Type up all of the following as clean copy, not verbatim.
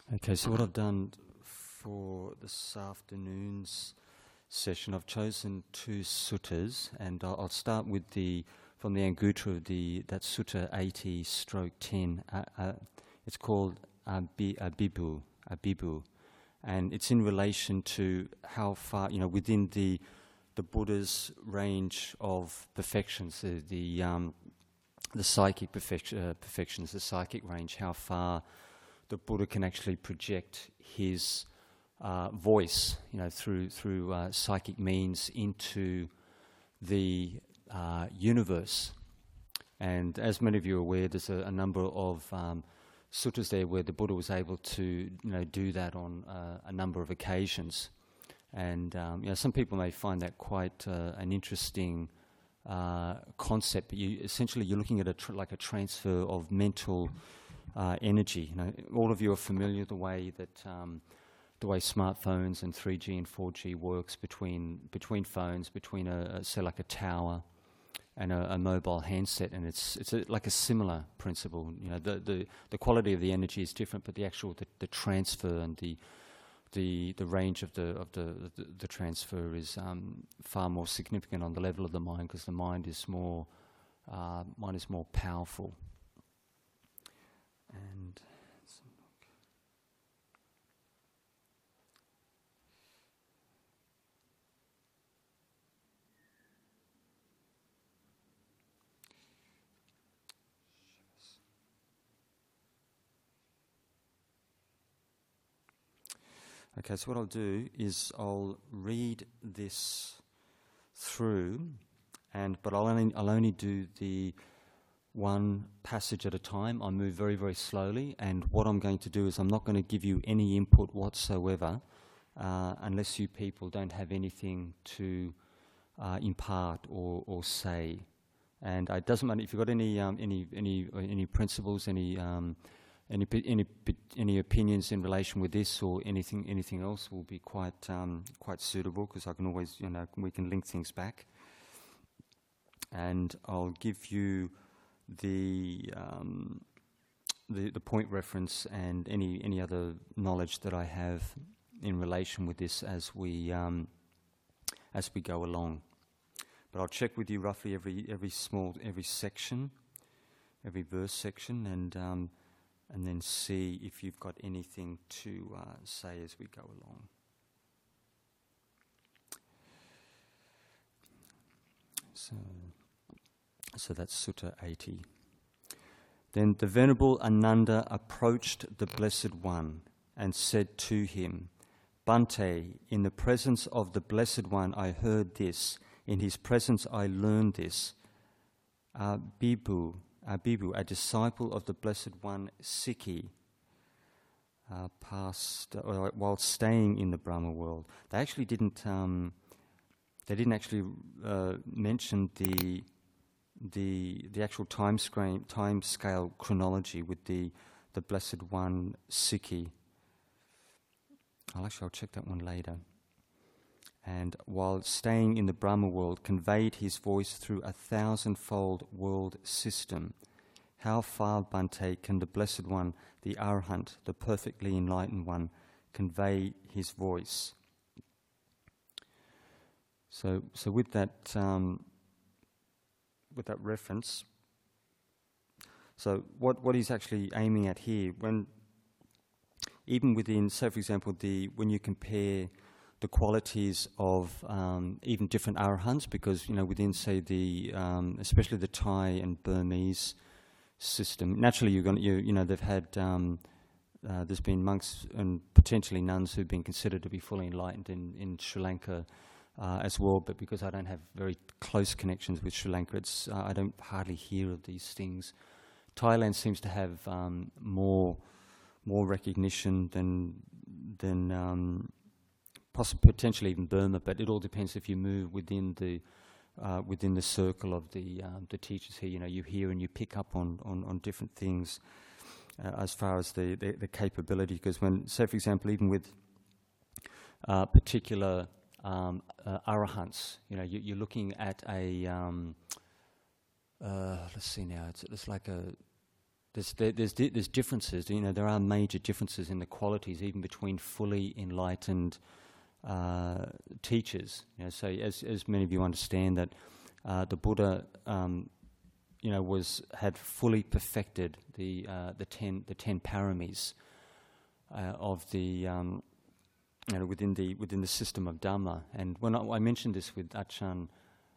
Okay, so what I've done for this afternoon's session, I've chosen two suttas, and I'll start with from the Anguttara of that Sutta 80/10. It's called Abibhu, and it's in relation to how far, within the Buddha's range of perfections, the psychic perfections, the psychic range, how far the Buddha can actually project his voice, through psychic means into the universe. And as many of you are aware, there's a number of suttas there where the Buddha was able to, do that on a number of occasions. And some people may find that quite an interesting concept. But you're looking at like a transfer of mental energy. All of you are familiar with the way smartphones and 3G and 4G works between phones, between say like a tower and a mobile handset, and it's like a similar principle. The quality of the energy is different, but the actual the transfer and the range of the transfer is far more significant on the level of the mind, because the mind is more powerful. And okay, so what I'll do is I'll read this through, but I'll only do the one passage at a time. I move very, very slowly, and what I'm going to do is I'm not going to give you any input whatsoever unless you people don't have anything to impart or say. And it doesn't matter if you've got any principles, any opinions in relation with this or anything else will be quite suitable, because I can always, we can link things back. And I'll give you the point reference and any other knowledge that I have in relation with this as we go along. But I'll check with you roughly every section, every verse section, and then see if you've got anything to say as we go along. So that's Sutta 80. Then the Venerable Ananda approached the Blessed One and said to him, "Bhante, in the presence of the Blessed One I heard this, in his presence I learned this. Abibhu, a disciple of the Blessed One, Sikhi, while staying in the Brahma world." They actually didn't. They didn't actually mention the actual time scale chronology with the Blessed One, Sikhi. I'll check that one later. And while staying in the Brahma world, conveyed his voice through 1,000-fold world system. How far, Bhante, can the Blessed One, the Arahant, the perfectly enlightened one, convey his voice? So with that reference, so what he's actually aiming at here, even within, say for example, when you compare the qualities of even different arahants, because within, say, especially the Thai and Burmese system, naturally they've had there's been monks and potentially nuns who've been considered to be fully enlightened in Sri Lanka as well, but because I don't have very close connections with Sri Lanka, I don't hardly hear of these things. Thailand seems to have more recognition than potentially even Burma, but it all depends if you move within the circle of the teachers here. You hear and you pick up on different things as far as the capability. Because when, say for example, even with particular arahants, you're looking at a let's see now, it's like there's differences. You know, there are major differences in the qualities, even between fully enlightened teachers. You know, so as many of you understand that the Buddha, you know, had fully perfected the 10 paramis of the you know, within the system of Dhamma. And when I mentioned this with Ajahn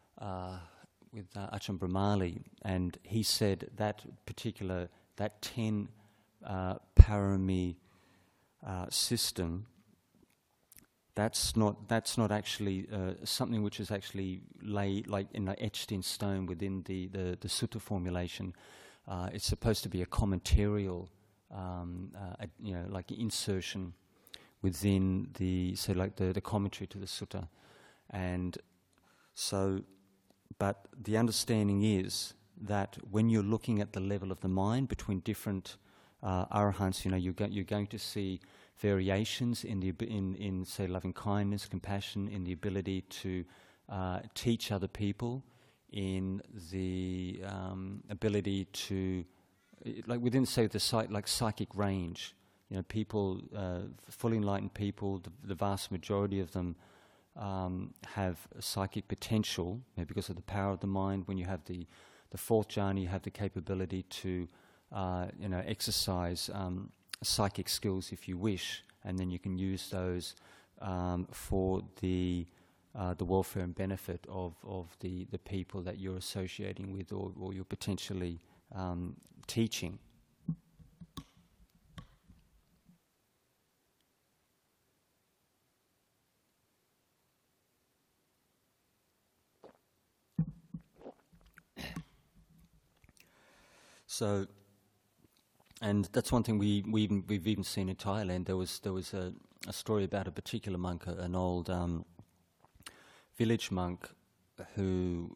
Brahmali, and he said that 10 parami system, that's not actually something which is actually etched in stone within the sutta formulation. It's supposed to be a commentarial, you know, like insertion within the commentary to the sutta. And so, but the understanding is that when you're looking at the level of the mind between different arahants, you know, you're going to see variations in say loving kindness, compassion, in the ability to teach other people, in the ability to, like within say the psychic range. You know, people, fully enlightened people, the vast majority of them have psychic potential, you know, because of the power of the mind. When you have the fourth jhana, you have the capability to, you know, exercise psychic skills if you wish, and then you can use those for the welfare and benefit of the people that you're associating with or you're potentially teaching. So, and that's one thing we've even seen in Thailand. There was a story about a particular monk, an old village monk an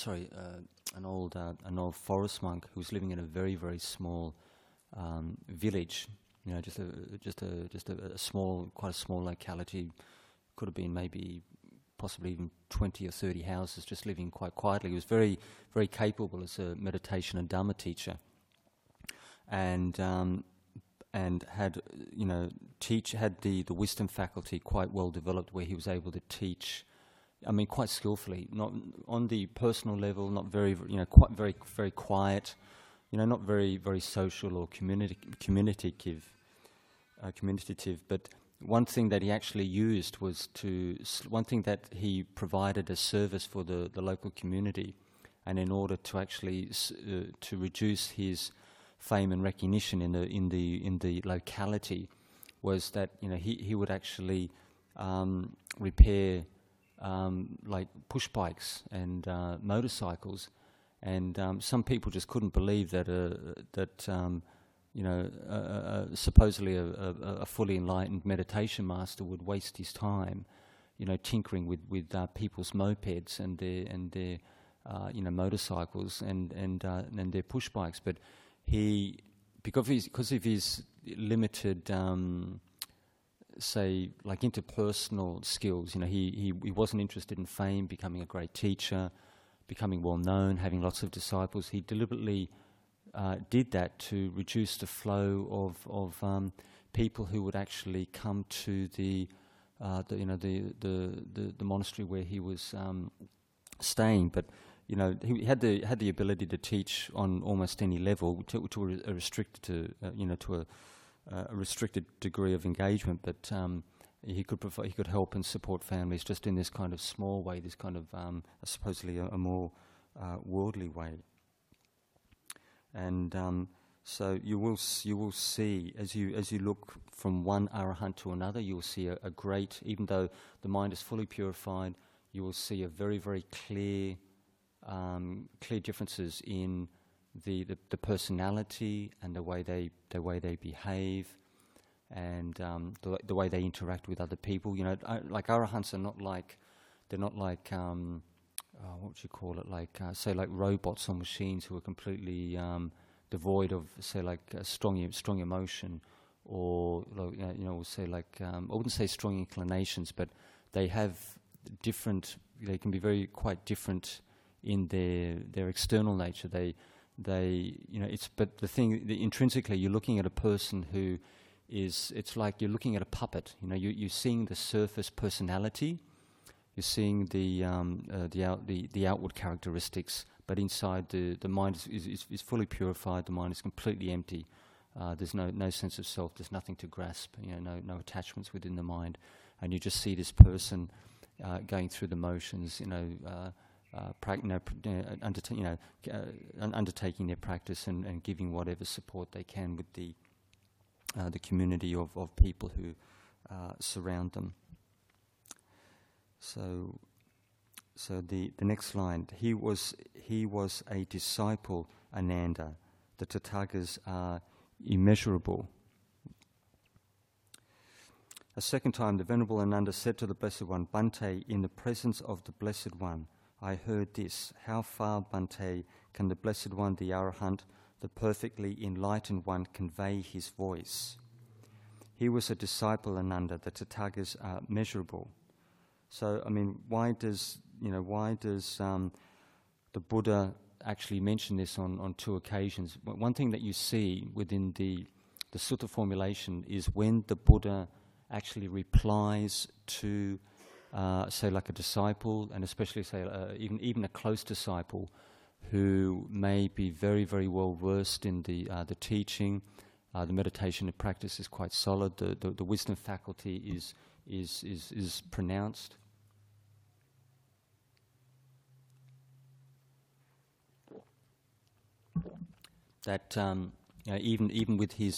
old forest monk who was living in a very, very small village. You know, just a small, quite a small locality. Could have been maybe possibly even 20 or 30 houses, just living quite quietly. He was very, very capable as a meditation and Dhamma teacher, and had, you know, had the wisdom faculty quite well developed, where he was able to teach, I mean, quite skillfully, not on the personal level, not very, you know, quite very, very quiet, you know, not very, very social or communicative, but one thing that he actually used was one thing that he provided as service for the local community, and in order to actually to reduce his fame and recognition in the locality, was that, you know, he would actually repair like push bikes and motorcycles, and some people just couldn't believe that you know, supposedly a fully enlightened meditation master would waste his time, you know, tinkering with people's mopeds and their you know, motorcycles and their push bikes. But he, because of his limited say like interpersonal skills, you know, he wasn't interested in fame, becoming a great teacher, becoming well known, having lots of disciples. He deliberately did that to reduce the flow of people who would actually come to the monastery where he was staying. But, you know, he had the ability to teach on almost any level to a restricted a restricted degree of engagement. But he could help and support families just in this kind of small way, this kind of supposedly a more worldly way. And so you will see, as you look from one arahant to another, you will see a great, even though the mind is fully purified, you will see a very, very clear differences in the personality and the way they behave, and the way they interact with other people. You know, like arahants are not like, they're not like what would you call it? Like say like robots or machines who are completely devoid of, say, like strong emotion, or you know, say like I wouldn't say strong inclinations, but they have different. They can be quite different in their external nature. but the thing, intrinsically, you're looking at a person who is, it's like you're looking at a puppet. You're seeing the surface personality, you're seeing the outward characteristics, but inside the mind is fully purified. The mind is completely empty. There's no sense of self. There's nothing to grasp. No attachments within the mind, and you just see this person going through the motions. Undertaking their practice and giving whatever support they can with the community of people who surround them. So the next line, he was a disciple, Ananda. The Tathagas are immeasurable. A second time, the Venerable Ananda said to the Blessed One, Bhante, in the presence of the Blessed One, I heard this. How far, Bhante, can the Blessed One, the Arahant, the perfectly enlightened one, convey his voice? He was a disciple, Ananda. The Tathagas are measurable. So, why does the Buddha actually mention this on two occasions? One thing that you see within the sutta formulation is when the Buddha actually replies to, say, like a disciple, and especially, say, even a close disciple who may be very, very well versed in the teaching, the meditation and practice is quite solid. The wisdom faculty is pronounced. That even with his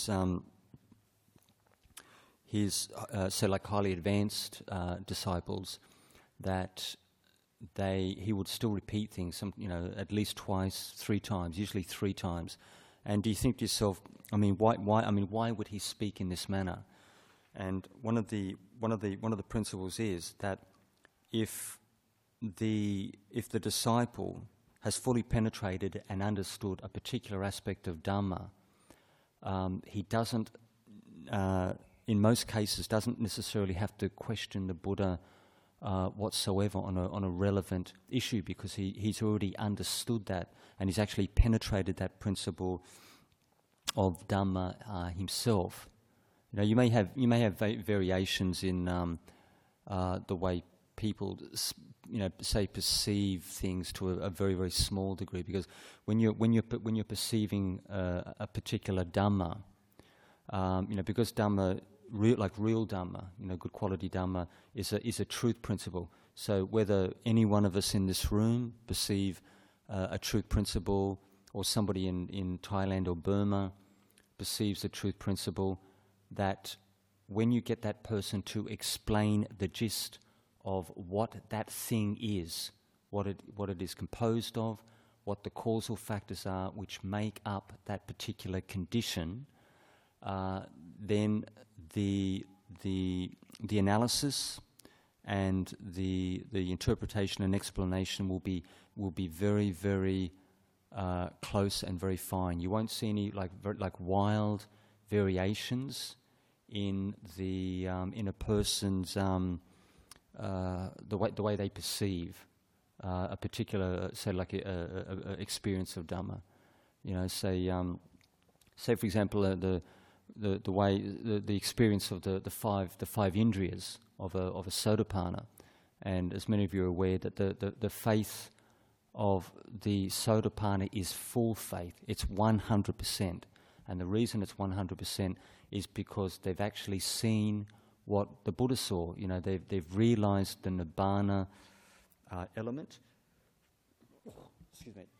so like highly advanced disciples, that he would still repeat things, at least twice, 3 times, usually 3 times. And do you think to yourself, why would he speak in this manner? And one of the principles is that if the disciple has fully penetrated and understood a particular aspect of Dhamma, he doesn't, in most cases, doesn't necessarily have to question the Buddha whatsoever on a relevant issue, because he's already understood that and he's actually penetrated that principle of Dhamma himself. You may have variations in the way people say perceive things to a very, very small degree, because when you're perceiving a particular Dhamma, because Dhamma, real Dhamma, good quality Dhamma is a truth principle. So whether any one of us in this room perceive a truth principle, or somebody in Thailand or Burma perceives a truth principle, that when you get that person to explain the gist of what that thing is, what it is composed of, what the causal factors are which make up that particular condition, then the analysis and the interpretation and explanation will be very, very close and very fine. You won't see any like wild variations in a person's the way they perceive a particular, say, like a experience of Dhamma. Say for example the way the experience of the five indriyas of a Sotapanna, and as many of you are aware, that the faith of the Sotapanna is full faith. It's 100%, and the reason it's 100% is because they've actually seen what the Buddha saw. They've realized the Nibbana element. Excuse me.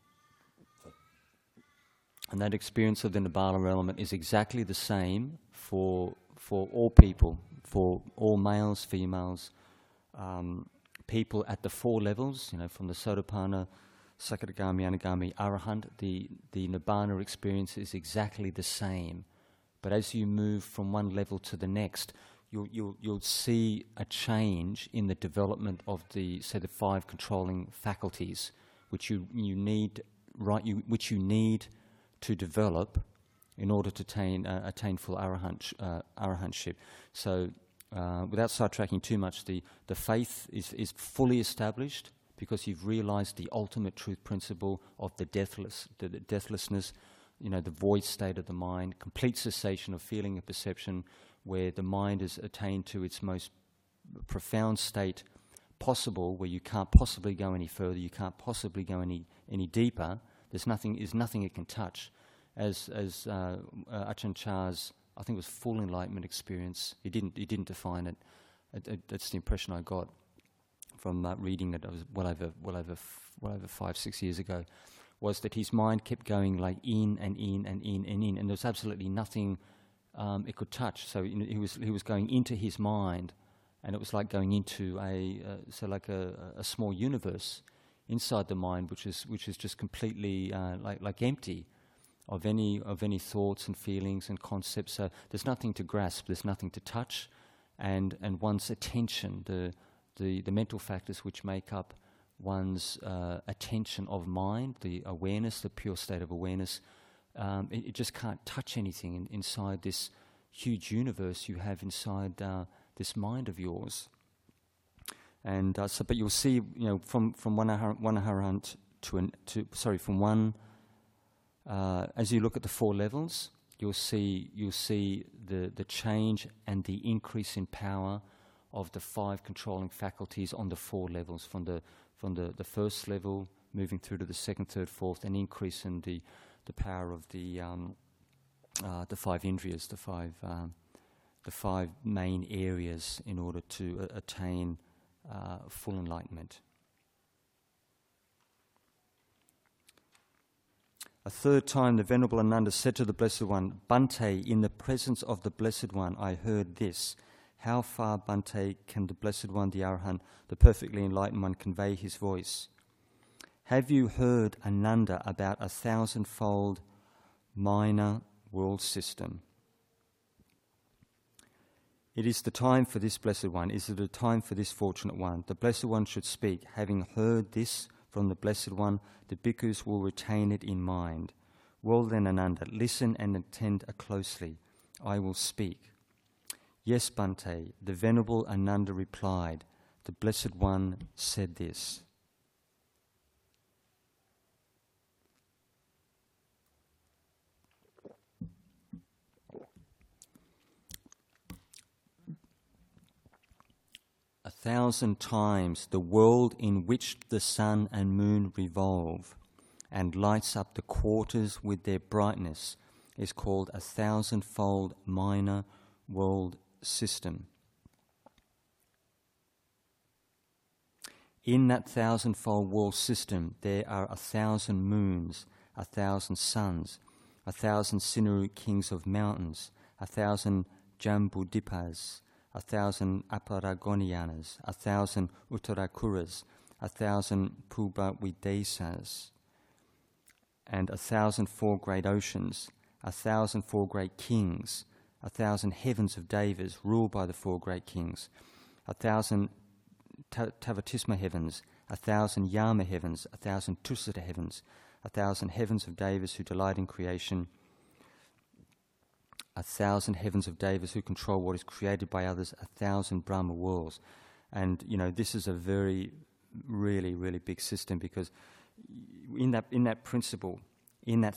And that experience of the Nibbana element is exactly the same for all people, for all males, females, people at the 4 levels, from the Sotapanna, Sakadagami, Anagami, Arahant. The Nibbana experience is exactly the same. But as you move from one level to the next, you'll see a change in the development of the 5 controlling faculties, which you need to develop in order to attain full arahantship. So, without sidetracking too much, the faith is fully established because you've realized the ultimate truth principle of the deathlessness, the void state of the mind, complete cessation of feeling and perception, where the mind is attained to its most profound state possible, where you can't possibly go any further, you can't possibly go any deeper. There's nothing it can touch. As Ajahn Chah's, I think it was full enlightenment experience. He didn't define it. That's the impression I got from reading it. I was well over 5-6 years ago. Was that his mind kept going like in and in and in and in, and there was absolutely nothing it could touch. So he was going into his mind, and it was like going into a small universe inside the mind, which is just completely like empty of any thoughts and feelings and concepts. So there's nothing to grasp, there's nothing to touch, and one's attention, the mental factors which make up one's attention of mind, the awareness, the pure state of awareness, it just can't touch anything inside this huge universe you have inside this mind of yours. And but you'll see, from one arahant from one. As you look at the 4 levels, you'll see the change and the increase in power of the 5 controlling faculties on the 4 levels, from the first level moving through to the second, third, fourth, an increase in the power of the 5 indriyas, the 5 main areas in order to attain full enlightenment. A third time the Venerable Ananda said to the Blessed One, "Bhante, in the presence of the Blessed One, I heard this. How far, Bhante, can the Blessed One, the Arahant, the perfectly enlightened one, convey his voice? Have you heard, Ananda, about 1,000-fold minor world system? It is the time for this Blessed One. Is it a time for this fortunate one? The Blessed One should speak. Having heard this from the Blessed One, the bhikkhus will retain it in mind. Well then, Ananda, listen and attend closely. I will speak." "Yes, Bhante," the Venerable Ananda replied. The Blessed One said this. "1,000 times the world in which the sun and moon revolve and lights up the quarters with their brightness is called 1,000-fold minor world system. In that 1,000-fold world system there are 1,000 moons, 1,000 suns, 1,000 Sinuru kings of mountains, 1,000 Jambudipas, 1,000 Aparagonianas, 1,000 Uttarakuras, 1,000 Pubavidesas, and 1,000 4 great oceans, 1,000 4 great kings, 1,000 heavens of devas ruled by the 4 great kings, 1,000 Tavatisma heavens, 1,000 Yama heavens, 1,000 Tusita heavens, 1,000 heavens of devas who delight in creation, 1,000 heavens of devas who control what is created by others, 1,000 Brahma worlds." And this is a very, really, really big system, because in that principle, in that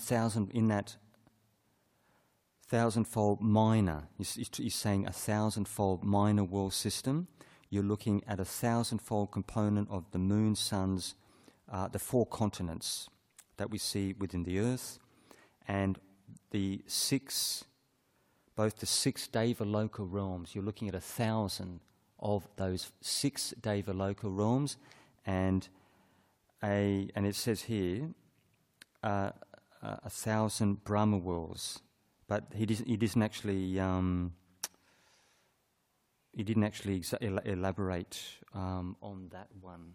1,000-fold minor, he's saying 1,000-fold minor world system. You're looking at 1,000-fold component of the moon, suns, the 4 continents that we see within the earth, and both the 6 Devaloka realms. You're looking at 1,000 of those 6 Devaloka realms, and it says here 1,000 Brahma worlds, but he didn't actually elaborate on that one.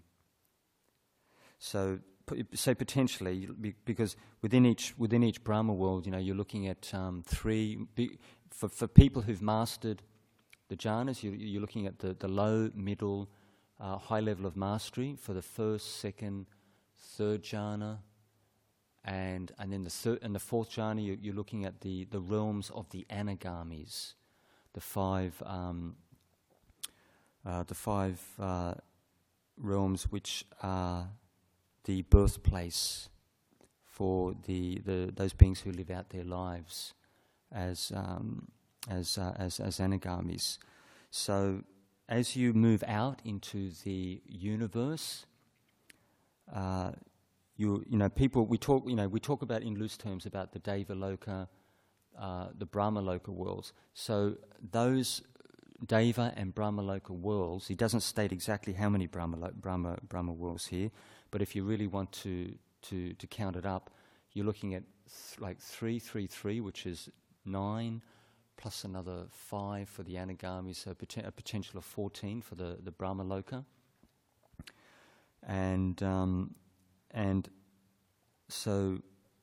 So potentially, because within each Brahma world, you're looking at 3. For people who've mastered the jhanas, you're looking at the low, middle, high level of mastery for the first, second, third jhana, and then the 4th jhana. You're looking at the realms of the anagamis, the 5 realms which are the birthplace for those beings who live out their lives as anagamis. So, as you move out into the universe, we talk about in loose terms about the Devaloka, the Brahmaloka worlds. So those Deva and Brahmaloka worlds, he doesn't state exactly how many Brahma worlds here, but if you really want to count it up, you're looking at 333, which is 9, plus another 5 for the Anagami, so a potential of 14 for the Brahmaloka. And so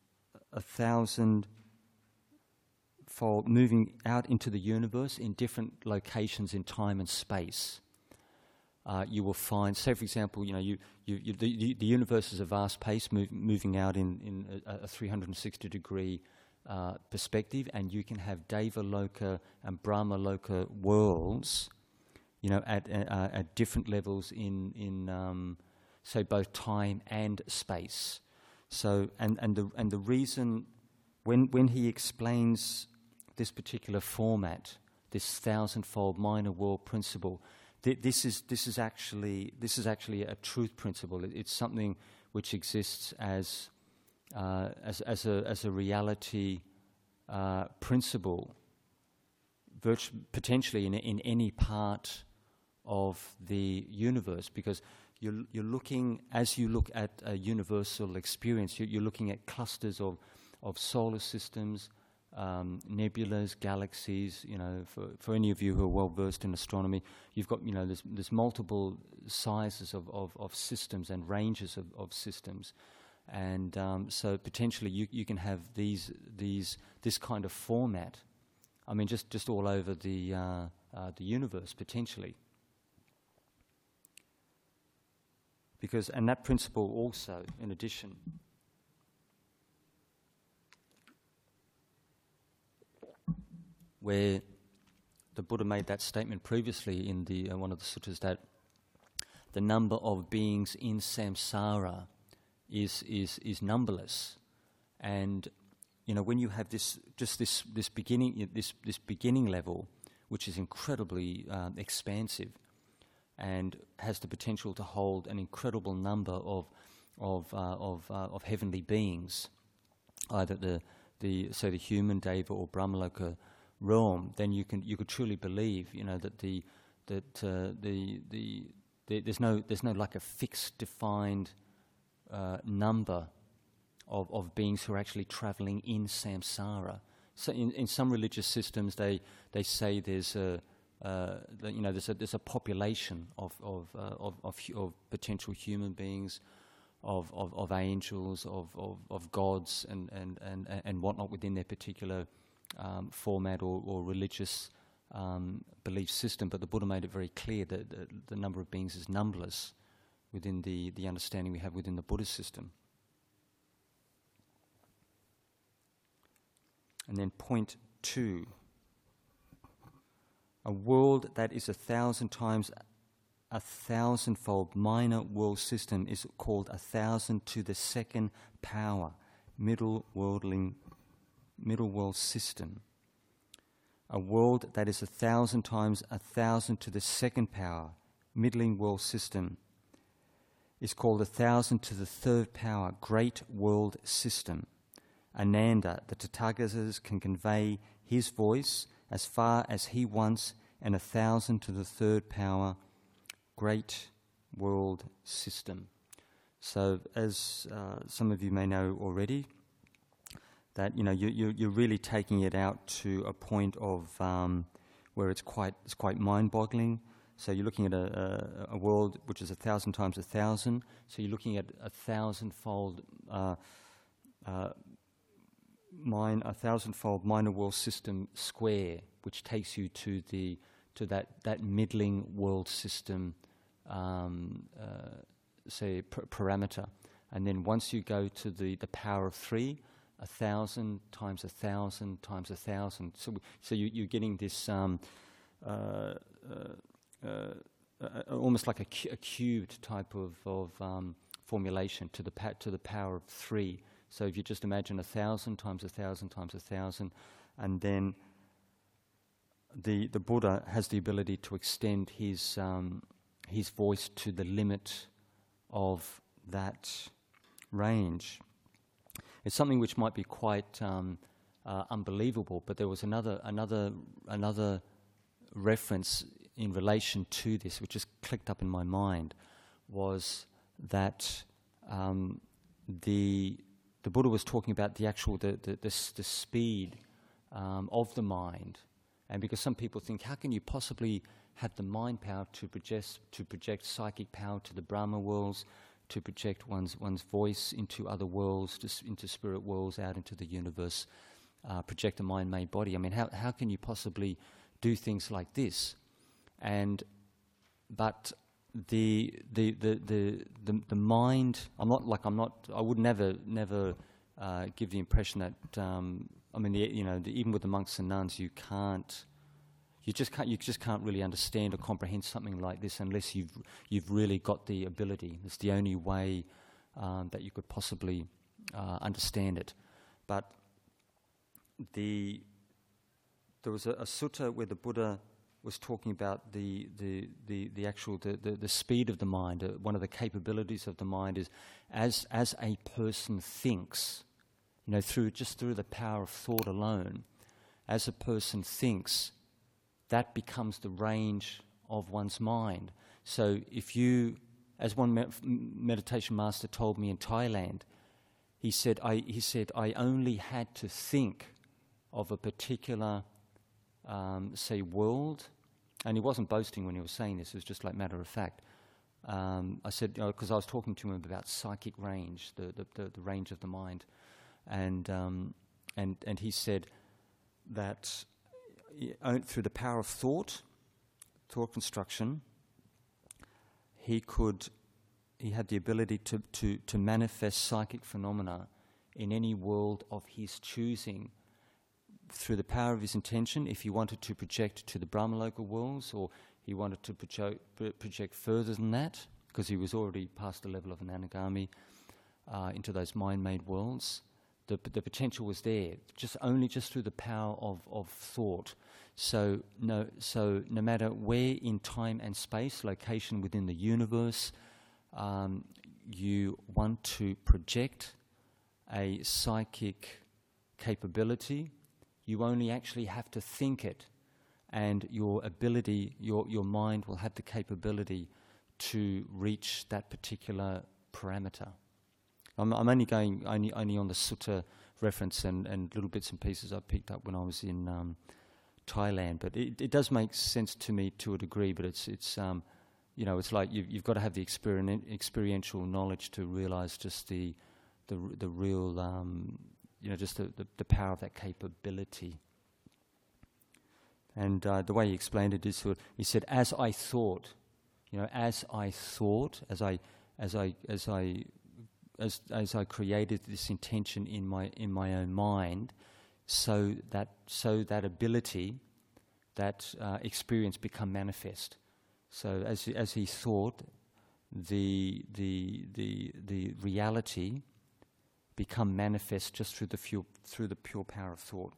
1,000-fold moving out into the universe in different locations in time and space. You will find, say for example, the universe is a vast pace, moving out in a 360-degree perspective, and you can have Devaloka and Brahmaloka worlds, at different levels in so both time and space. So and the reason when he explains this particular format, this 1,000-fold minor world principle, this is actually a truth principle. It's something which exists as a reality principle, potentially in any part of the universe, because you're looking, as you look at a universal experience, you're looking at clusters of solar systems, nebulas, galaxies. For any of you who are well versed in astronomy, you've got there's multiple sizes of systems and ranges of systems, and so potentially you can have this kind of format. I mean, just all over the universe potentially. Because, and that principle also, in addition, where the Buddha made that statement previously in the one of the suttas, that the number of beings in samsara is numberless, and when you have this beginning level, which is incredibly expansive, and has the potential to hold an incredible number of heavenly beings, either the human Deva or Brahmaloka realm, then you could truly believe that there's no like a fixed defined number of beings who are actually travelling in samsara. So in some religious systems they say there's a population of potential human beings, of angels, of gods and whatnot within their particular format or religious belief system. But the Buddha made it very clear that the number of beings is numberless within the understanding we have within the Buddhist system. And then point 2. A world that is 1,000 times 1,000-fold minor world system is called 1,000 to the second power, middle world system. A world that is 1,000 times 1,000 to the second power, middling world system, is called 1,000 to the third power, great world system. Ananda, the Tathagatas can convey his voice as far as he wants, and 1,000 to the third power, great world system. So, as some of you may know already, that you're really taking it out to a point of where it's quite mind-boggling. So you're looking at a world which is 1,000 times 1,000. So you're looking at 1,000-fold. 1,000-fold minor world system square, which takes you to that middling world system, parameter, and then once you go to the power of 3, 1,000 times 1,000 times 1,000. So you're getting this almost like a cubed type of formulation to the power of 3. So if you just imagine 1,000 times 1,000 times 1,000, and then the Buddha has the ability to extend his voice to the limit of that range. It's something which might be quite unbelievable, but there was another reference in relation to this, which just clicked up in my mind, was that the Buddha was talking about the speed of the mind, and because some people think, how can you possibly have the mind power to project psychic power to the Brahma worlds, to project one's voice into other worlds, into spirit worlds, out into the universe, project a mind-made body. I mean, how can you possibly do things like this? But the mind. I would never give the impression that. Even with the monks and nuns, you just can't really understand or comprehend something like this unless you've really got the ability. It's the only way that you could possibly understand it. But there was a sutta where the Buddha was talking about the speed of the mind. One of the capabilities of the mind is as a person thinks, through the power of thought alone, as a person thinks, that becomes the range of one's mind. So if you, as one meditation master told me in Thailand, he said I only had to think of a particular say world, and he wasn't boasting when he was saying this, it was just like matter of fact. I said, because I was talking to him about psychic range, the range of the mind, and he said that through the power of thought construction, he had the ability to manifest psychic phenomena in any world of his choosing, through the power of his intention. If he wanted to project to the Brahmaloka worlds, or he wanted to project further than that, because he was already past the level of an anagami, into those mind-made worlds, the potential was there, just through the power of thought. So no matter where in time and space, location within the universe, you want to project a psychic capability, you only actually have to think it, and your ability, your mind will have the capability to reach that particular parameter. I'm only going only on the sutta reference and little bits and pieces I picked up when I was in Thailand, but it does make sense to me to a degree. But it's it's like you've got to have the experiential knowledge to realise just the real just the power of that capability. And the way he explained it is, he said, as I thought, as I created this intention in my own mind, so that ability, that experience become manifest. So as he thought, the reality become manifest just through the pure power of thought.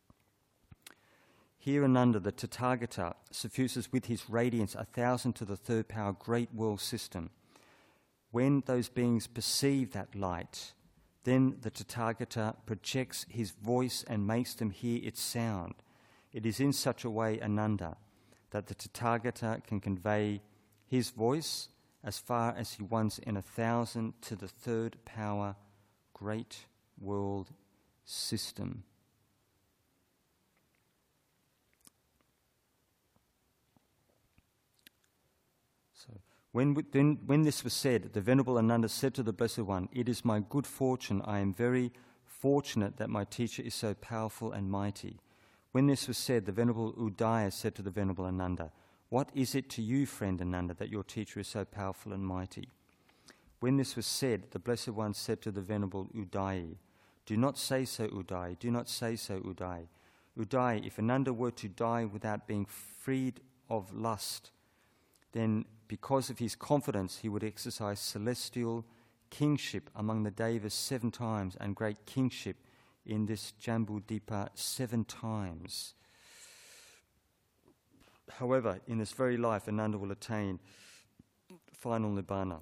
Here and under the Tathagata suffuses with his radiance 1,000 to the third power great world system. When those beings perceive that light, then the Tathagata projects his voice and makes them hear its sound. It is in such a way, Ananda, that the Tathagata can convey his voice as far as he wants in 1,000 to the third power great world system. When this was said, the Venerable Ananda said to the Blessed One, "It is my good fortune, I am very fortunate that my teacher is so powerful and mighty." When this was said, the Venerable Udaya said to the Venerable Ananda, "What is it to you, friend Ananda, that your teacher is so powerful and mighty?" When this was said, the Blessed One said to the Venerable Udayi, "Do not say so, Udayi, do not say so, Udayi. Udayi, if Ananda were to die without being freed of lust, then because of his confidence he would exercise celestial kingship among the Devas 7 times and great kingship in this Jambudipa 7 times. However, in this very life, Ananda will attain final Nibbana.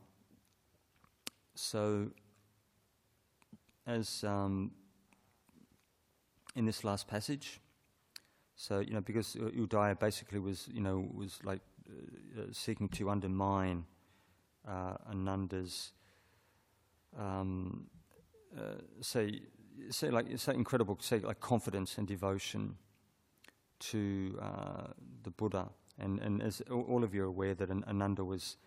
So, as in this last passage, so, because Udaya basically was like seeking to undermine Ananda's incredible confidence and devotion to the Buddha, and as all of you are aware, that Ananda was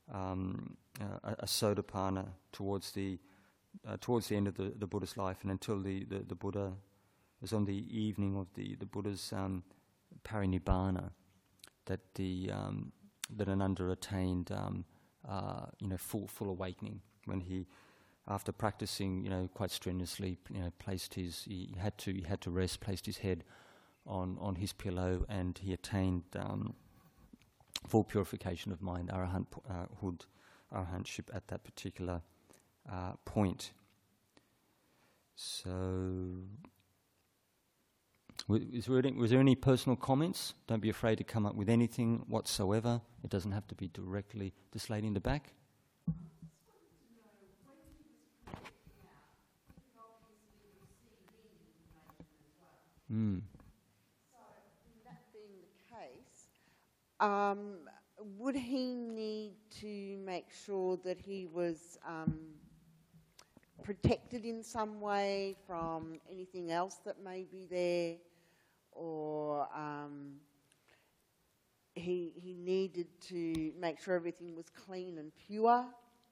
a Sotapanna towards the end of the Buddha's life, and until the Buddha was on the evening of the Buddha's parinibbana, that that Ananda attained full awakening when he, after practicing quite strenuously, he had to rest, placed his head on his pillow, and he attained full purification of mind, arahantship at that particular point. So, was there any personal comments? Don't be afraid to come up with anything whatsoever. It doesn't have to be directly this lady in the back. Mm. So, that being the case, would he need to make sure that he was protected in some way from anything else that may be there, or he needed to make sure everything was clean and pure?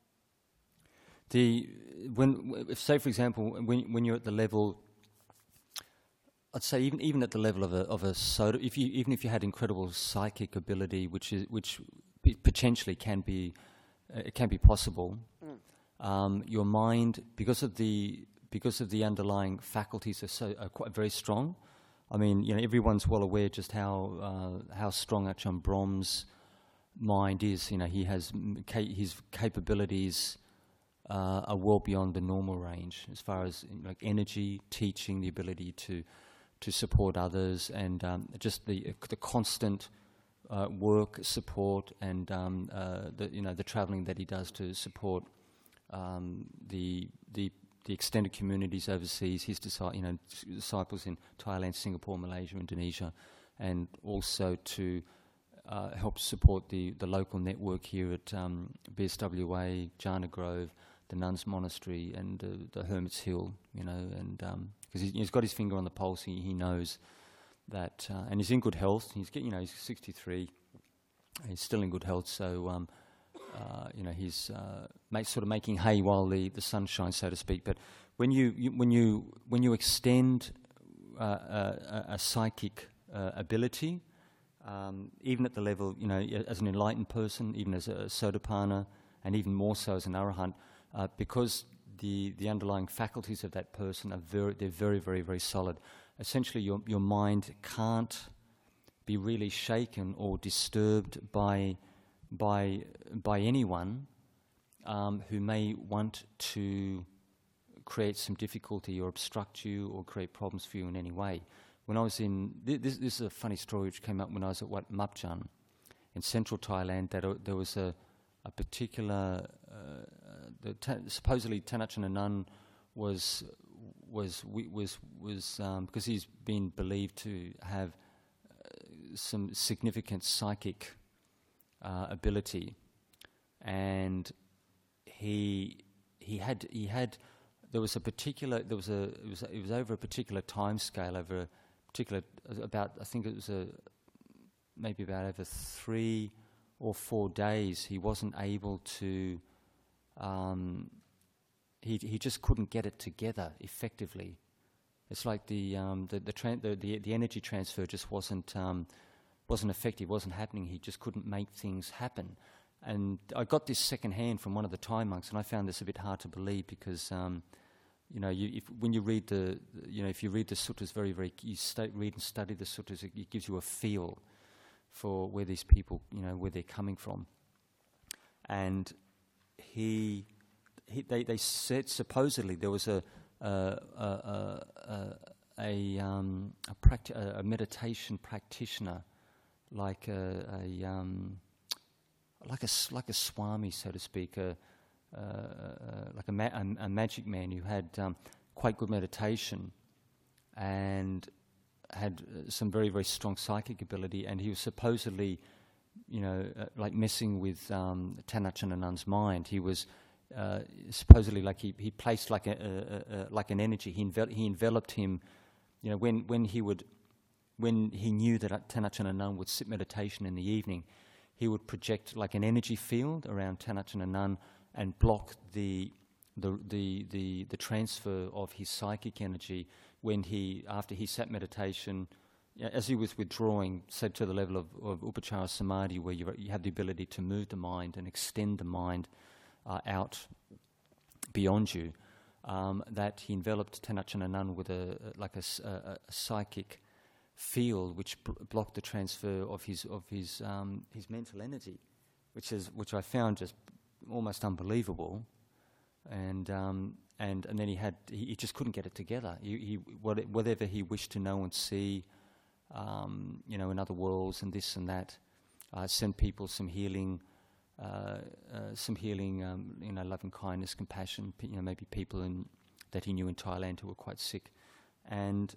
Say for example, when you're at the level, I'd say even at the level of a soda, even if you had incredible psychic ability, which potentially can be possible, your mind, because of the underlying faculties are quite very strong. I mean, everyone's well aware just how strong Ajahn Brahm's mind is. He has his capabilities are well beyond the normal range as far as energy, teaching, the ability to support others, and just the constant work, support, and the travelling that he does to support the extended communities overseas, his disciples in Thailand, Singapore, Malaysia, Indonesia, and also to help support the local network here at BSWA, Jhana Grove, the Nuns Monastery, and the Hermit's Hill, and because he's got his finger on the pulse, he knows that, and he's in good health. He's 63, he's still in good health. So he's sort of making hay while the sun shines, so to speak. But when you extend a psychic ability, even at the level, as an enlightened person, even as a Sotapanna, and even more so as an Arahant, because the underlying faculties of that person are very, very, very solid. Essentially, your mind can't be really shaken or disturbed by anyone who may want to create some difficulty or obstruct you or create problems for you in any way. When I was in this is a funny story which came up when I was at Wat Mapjan in central Thailand. That there was a particular supposedly Thanachen Anand was because he's been believed to have some significant psychic ability, and he had there was it was over a particular time scale, over a particular about, I think it was maybe about over 3 or 4 days. He wasn't able to. He just couldn't get it together effectively. It's like the energy transfer just wasn't effective, wasn't happening. He just couldn't make things happen. And I got this secondhand from one of the Thai monks, and I found this a bit hard to believe because when you read if you read the suttas read and study the suttas, it gives you a feel for where these people, where they're coming from. And they said supposedly there was a meditation practitioner, like a swami, so to speak, like a magic man who had quite good meditation and had some very, very strong psychic ability, and he was supposedly, like messing with Tanachanan mind. He was supposedly like he placed like an energy. He enveloped him. When he knew that Tanachanan would sit meditation in the evening, he would project like an energy field around Tanachanan and block the transfer of his psychic energy after he sat meditation, as he was withdrawing, say to the level of Upachara Samadhi, where you have the ability to move the mind and extend the mind out beyond you, that he enveloped Tanachanan with a psychic field which blocked the transfer of his mental energy, which I found just almost unbelievable. And then he just couldn't get it together. Whatever he wished to know and see, in other worlds and this and that, send people some healing, loving kindness, compassion. Maybe people that he knew in Thailand who were quite sick, and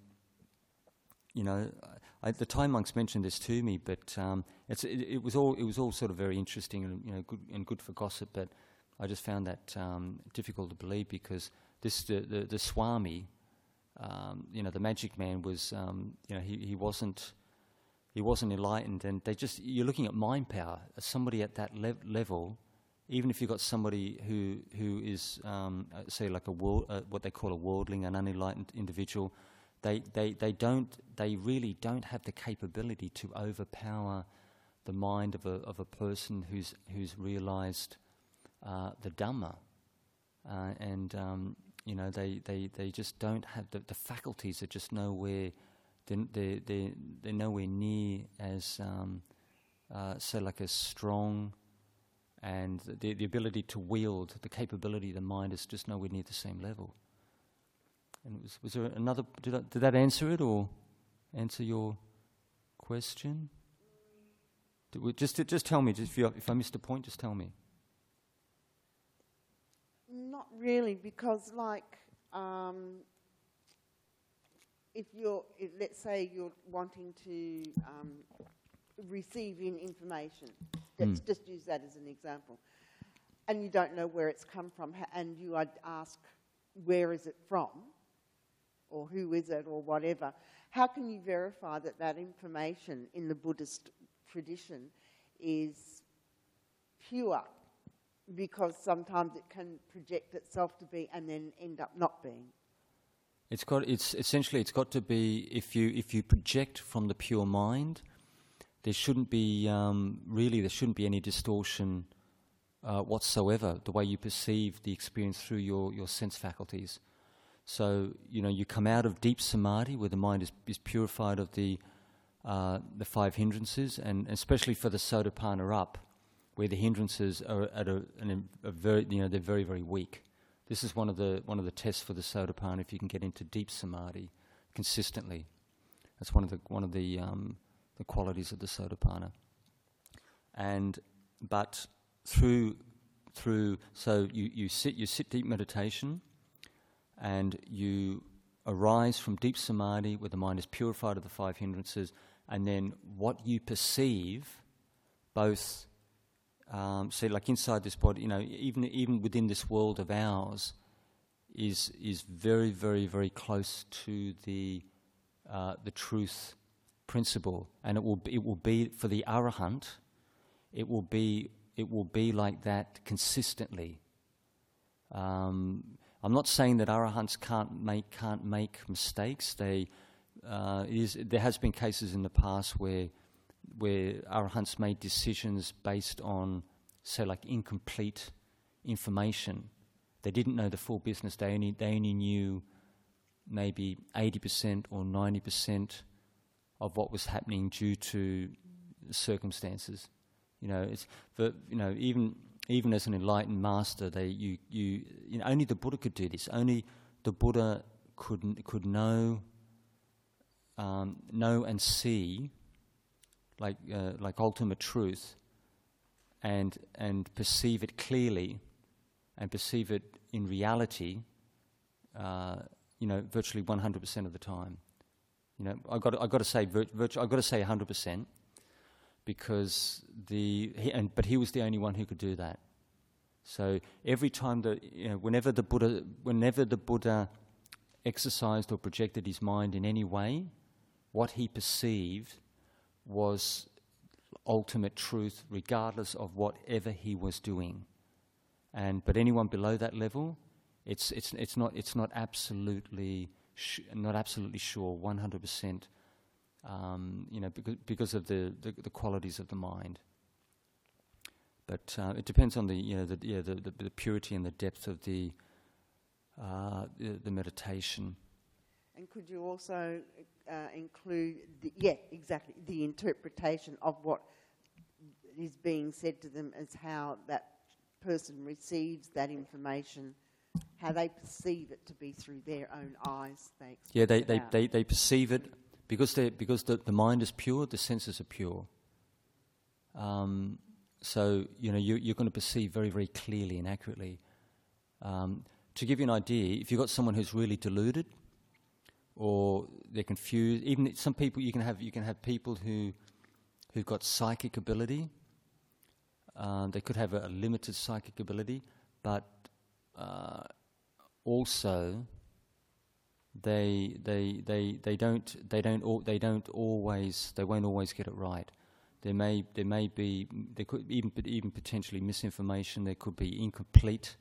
the Thai monks mentioned this to me, but it was all sort of very interesting and good for gossip, but I just found that difficult to believe, because the Swami, the magic man was, he wasn't enlightened, and you're looking at mind power. Somebody at that level, even if you've got somebody who is, say, like what they call a worldling, an unenlightened individual, they really don't have the capability to overpower the mind of a person who's realised the Dhamma, they just don't have the faculties. Are just nowhere. They're nowhere near as say like as strong, and the ability to wield the capability of the mind is just nowhere near the same level. And was there another? Did that answer it, or answer your question? Just tell me. If I missed a point, just tell me. Not really, because let's say you're wanting to receive information, let's just use that as an example, and you don't know where it's come from, and you ask, where is it from, or who is it, or whatever, how can you verify that information in the Buddhist tradition is pure? Because sometimes it can project itself to be and then end up not being. It's got to be, if you project from the pure mind, there shouldn't be any distortion whatsoever, the way you perceive the experience through your sense faculties. So you come out of deep samadhi where the mind is purified of the 5 hindrances, and especially for the Sotapanna up, where the hindrances are at a very, they're very, very weak. This is one of the tests for the Sotapanna. If you can get into deep samadhi consistently, that's one of the qualities of the Sotapanna. But through so you sit deep meditation, and you arise from deep samadhi where the mind is purified of the 5 hindrances, and then what you perceive, both. So, like inside this body, even within this world of ours, is very, very, very close to the truth principle, and it will be for the Arahant. It will be like that consistently. I'm not saying that Arahants can't make mistakes. There has been cases in the past where Arahants made decisions based on, say, like incomplete information. They didn't know the full business. They only knew maybe 80% or 90% of what was happening due to circumstances. Even as an enlightened master, only the Buddha could do this. Only the Buddha could know and see, like ultimate truth, and perceive it clearly, and perceive it in reality. Virtually 100% of the time. I've got to say, I've got to say 100%, because but he was the only one who could do that. So every time whenever the Buddha exercised or projected his mind in any way, what he perceived was ultimate truth, regardless of whatever he was doing. But anyone below that level, it's not absolutely sure 100%. Because of the qualities of the mind. But it depends on the purity and the depth of the meditation. And could you also include the interpretation of what is being said to them as how that person receives that information, how they perceive it to be through their own eyes? They perceive it because the mind is pure, the senses are pure. So you're going to perceive very, very clearly and accurately. To give you an idea, if you've got someone who's really deluded, or they're confused, even some people you can have people who've got psychic ability. They could have a limited psychic ability, but also they won't always get it right. There could even potentially misinformation. There could be incomplete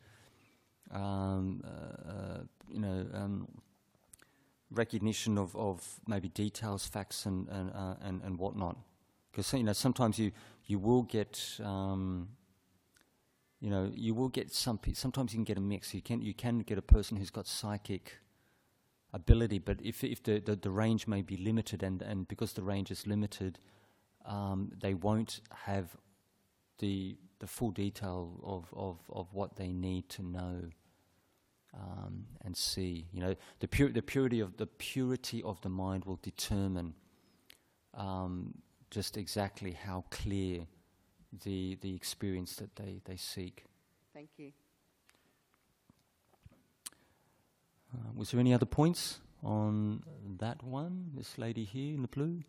recognition of maybe details, facts, and whatnot. Because sometimes you will get sometimes you can get a mix. You can get a person who's got psychic ability, but if the range may be limited, and because the range is limited, they won't have the full detail of what they need to know and see. The purity of the mind will determine just exactly how clear the experience that they seek. Thank you. Was there any other points on that one? This lady here in the blue.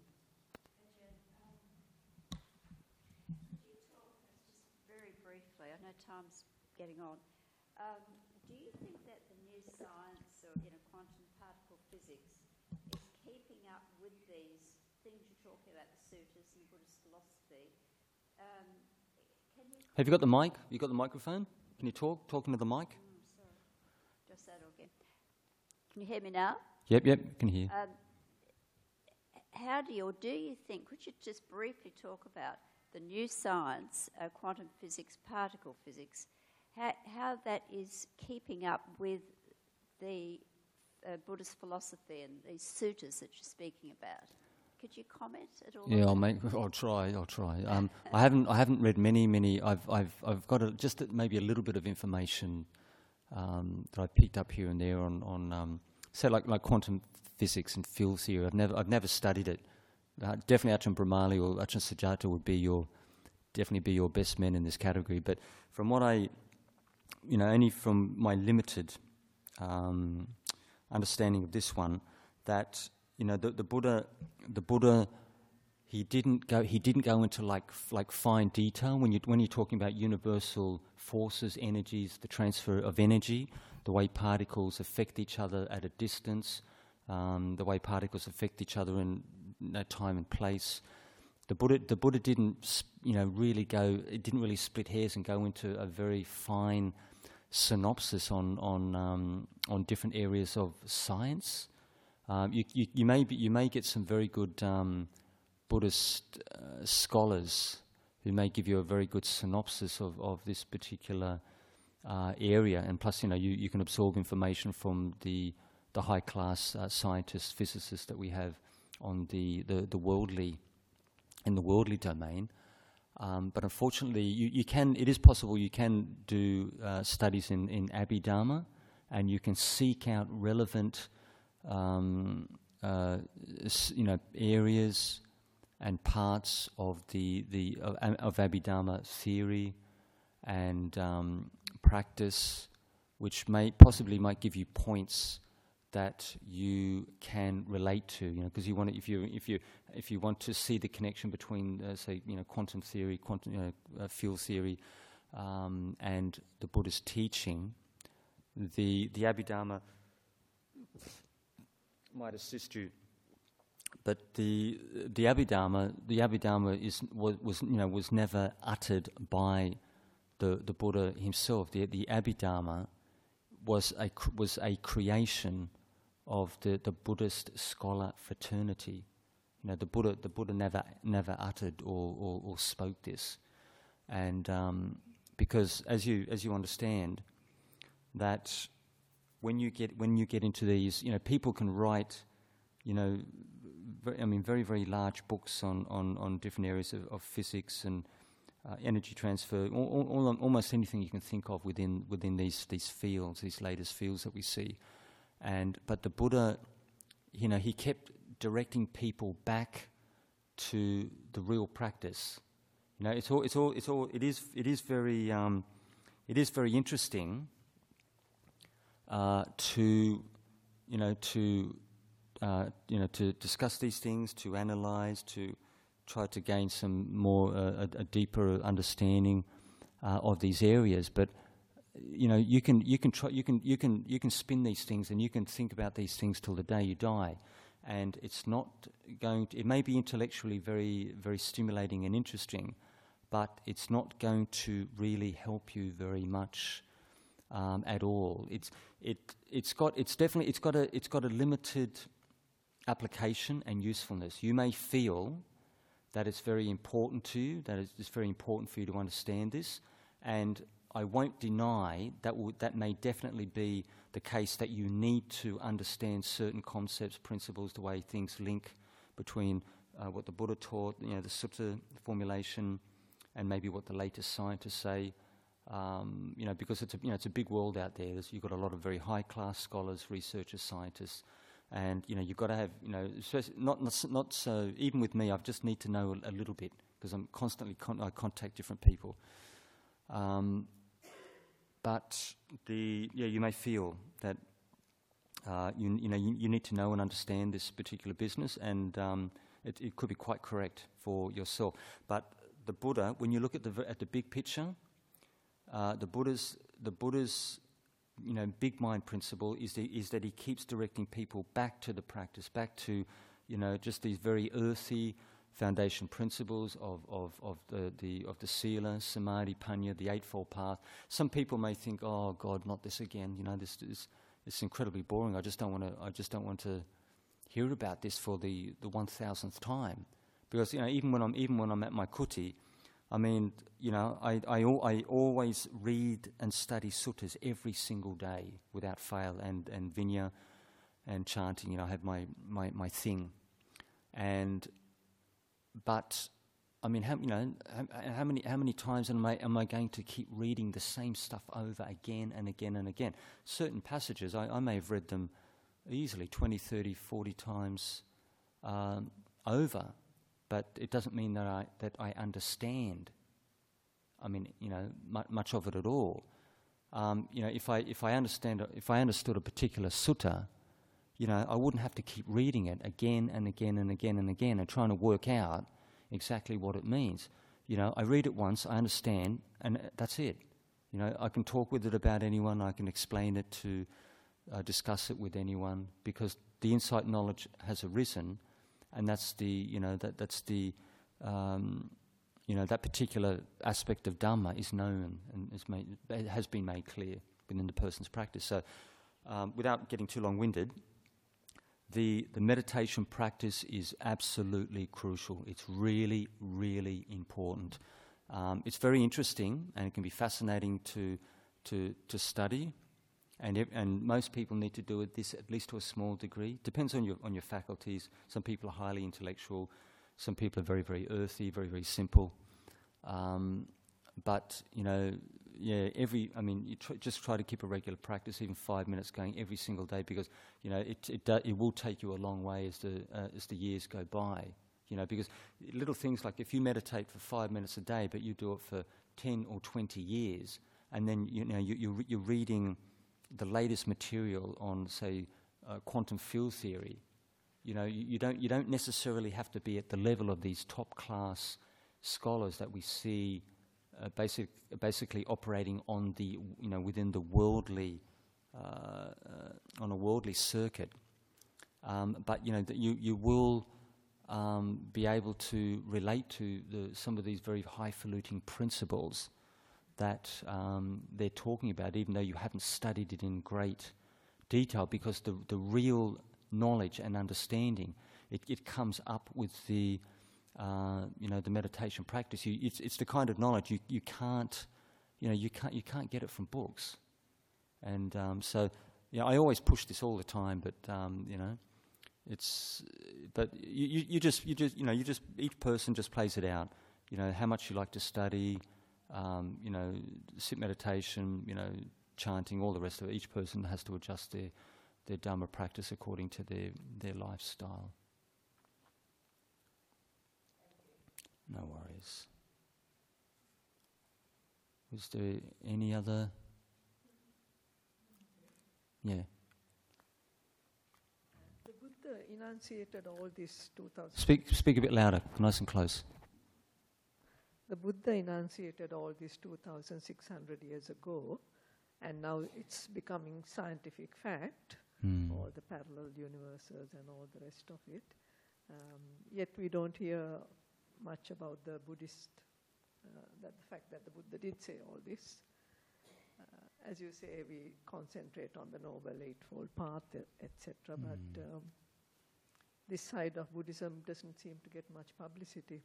Just very briefly, I know time's getting on. Do you think that the new science or quantum particle physics is keeping up with these things you're talking about, the sutras and Buddhist philosophy? Have you got the mic? You got the microphone? Can you talking to the mic? Sorry, just that again. Can you hear me now? Yep, can hear. How do you think, could you just briefly talk about the new science, quantum physics, particle physics, how that is keeping up with the Buddhist philosophy and these sutras that you're speaking about? Could you comment at all? Yeah, I'll try. I haven't read many. I've got just maybe a little bit of information that I picked up here and there on say like quantum physics and field theory. I've never studied it. Definitely Ajahn Brahmali or Ajahn Sujato would definitely be your best men in this category. But from what only from my limited understanding of this one, that the Buddha he didn't go into like fine detail when you're talking about universal forces, energies, the transfer of energy, the way particles affect each other at a distance, the way particles affect each other in time and place. The Buddha didn't really it didn't really split hairs and go into a very fine synopsis on different areas of science. You may get some very good Buddhist scholars who may give you a very good synopsis of this particular area, and plus you can absorb information from the high class scientists, physicists that we have on the worldly in the worldly domain. But unfortunately, it is possible you can do studies in Abhidharma, and you can seek out relevant areas and parts of of Abhidharma theory and practice, which might give you points that you can relate to, because you want to, if you want to see the connection between, say, quantum theory, field theory, and the Buddha's teaching, the Abhidharma might assist you. But the Abhidharma was never uttered by the Buddha himself. The Abhidharma was a creation of the Buddhist scholar fraternity. The Buddha never uttered or spoke this, and because as you understand that when you get into these, people can write, very, very large books on different areas of physics and energy transfer, almost anything you can think of within these fields, these latest fields that we see. But the Buddha, he kept directing people back to the real practice. It is very interesting to discuss these things, to analyze, to try to gain some more a deeper understanding of these areas. But you can spin these things, and you can think about these things till the day you die, and it's not going to. It may be intellectually very, very stimulating and interesting, but it's not going to really help you very much at all. It's got a limited application and usefulness. You may feel that it's very important to you, that it's very important for you to understand this, and I won't deny that may definitely be the case, that you need to understand certain concepts, principles, the way things link between what the Buddha taught, the sutta formulation, and maybe what the latest scientists say, because it's a big world out there. You've got a lot of very high-class scholars, researchers, scientists, and you've got to have, not so. Even with me, I just need to know a little bit, because I'm constantly I contact different people. But you may feel that you need to know and understand this particular business, and it could be quite correct for yourself. But the Buddha, when you look at the big picture, the Buddha's big mind principle is that he keeps directing people back to the practice, back to just these very earthy foundation principles of the Sila, Samadhi, Panya, the Eightfold Path. Some people may think, "Oh God, not this again! It's incredibly boring. I just don't want to hear about this for the 1,000th time." Because even when I'm at my kuti, I always read and study suttas every single day without fail, and Vinaya and chanting. I have my thing, but how many times am I going to keep reading the same stuff over again and again and again? Certain passages I may have read them easily 20, 30, 40 times over, but it doesn't mean that I understand. Much of it at all. If I understood a particular sutta, I wouldn't have to keep reading it again and again and again and again and trying to work out exactly what it means. I read it once, I understand, and that's it. I can talk with it about anyone, I can explain it to discuss it with anyone, because the insight knowledge has arisen, and that's that particular aspect of Dhamma is known and it has been made clear within the person's practice. So, without getting too long-winded, the meditation practice is absolutely crucial. It's really, really important. It's very interesting, and it can be fascinating to study. And most people need to do this at least to a small degree. Depends on your faculties. Some people are highly intellectual. Some people are very, very earthy, very, very simple. But, you know, yeah, you just try to keep a regular practice, even 5 minutes going every single day, because, you know, it will take you a long way as the years go by. You know, because little things like if you meditate for 5 minutes a day, but you do it for 10 or 20 years, and then, you know, you're reading the latest material on, say, quantum field theory. You know, you don't necessarily have to be at the level of these top class scholars that we see basically operating on the, you know, within the worldly on a worldly circuit. But you know that you will be able to relate to some of these very highfalutin principles that they're talking about, even though you haven't studied it in great detail, because the real knowledge and understanding, it comes up with the you know, the meditation practice. It's the kind of knowledge you can't get it from books. And so, you know, I always push this all the time, but you know, each person just plays it out. You know, how much you like to study, you know, sit meditation, you know, chanting, all the rest of it. Each person has to adjust their Dhamma practice according to their lifestyle. No worries. Was there any other? Yeah. The Buddha enunciated all these 2000. Speak a bit louder, nice and close. The Buddha enunciated all this 2,600 years ago, and now it's becoming scientific fact, all the parallel universes and all the rest of it. Yet we don't hear much about the Buddhist, the fact that the Buddha did say all this. As you say, we concentrate on the Noble Eightfold Path, etc. But this side of Buddhism doesn't seem to get much publicity.